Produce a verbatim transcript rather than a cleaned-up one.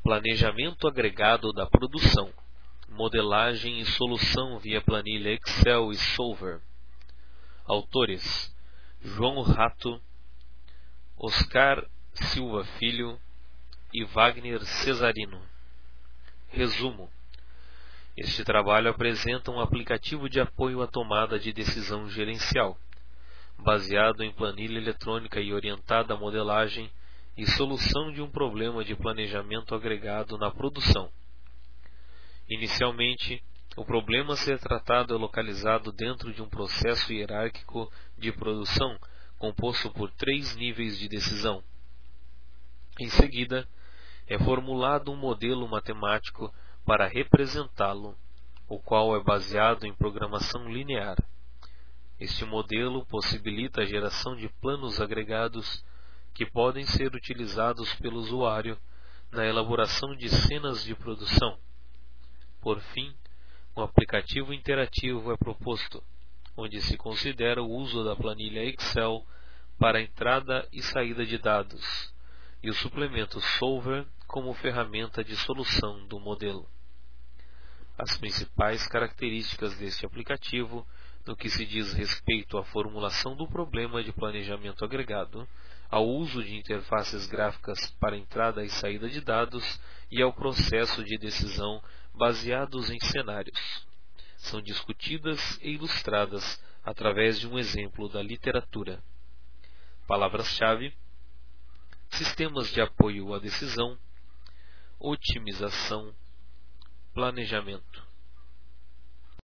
Planejamento agregado da produção. Modelagem e solução via planilha Excel e Solver. Autores: João Rato, Oscar Silva Filho e Wagner Cesarino. Resumo: este trabalho apresenta um aplicativo de apoio à tomada de decisão gerencial, baseado em planilha eletrônica e orientada à modelagem e solução de um problema de planejamento agregado na produção. Inicialmente, o problema a ser tratado é localizado dentro de um processo hierárquico de produção composto por três níveis de decisão. Em seguida, é formulado um modelo matemático para representá-lo, o qual é baseado em programação linear. Este modelo possibilita a geração de planos agregados que podem ser utilizados pelo usuário na elaboração de cenas de produção. Por fim, um aplicativo interativo é proposto, onde se considera o uso da planilha Excel para entrada e saída de dados, e o suplemento Solver como ferramenta de solução do modelo. As principais características deste aplicativo, no que se diz respeito à formulação do problema de planejamento agregado, ao uso de interfaces gráficas para entrada e saída de dados e ao processo de decisão baseados em cenários, são discutidas e ilustradas através de um exemplo da literatura. Palavras-chave: sistemas de apoio à decisão, otimização, planejamento.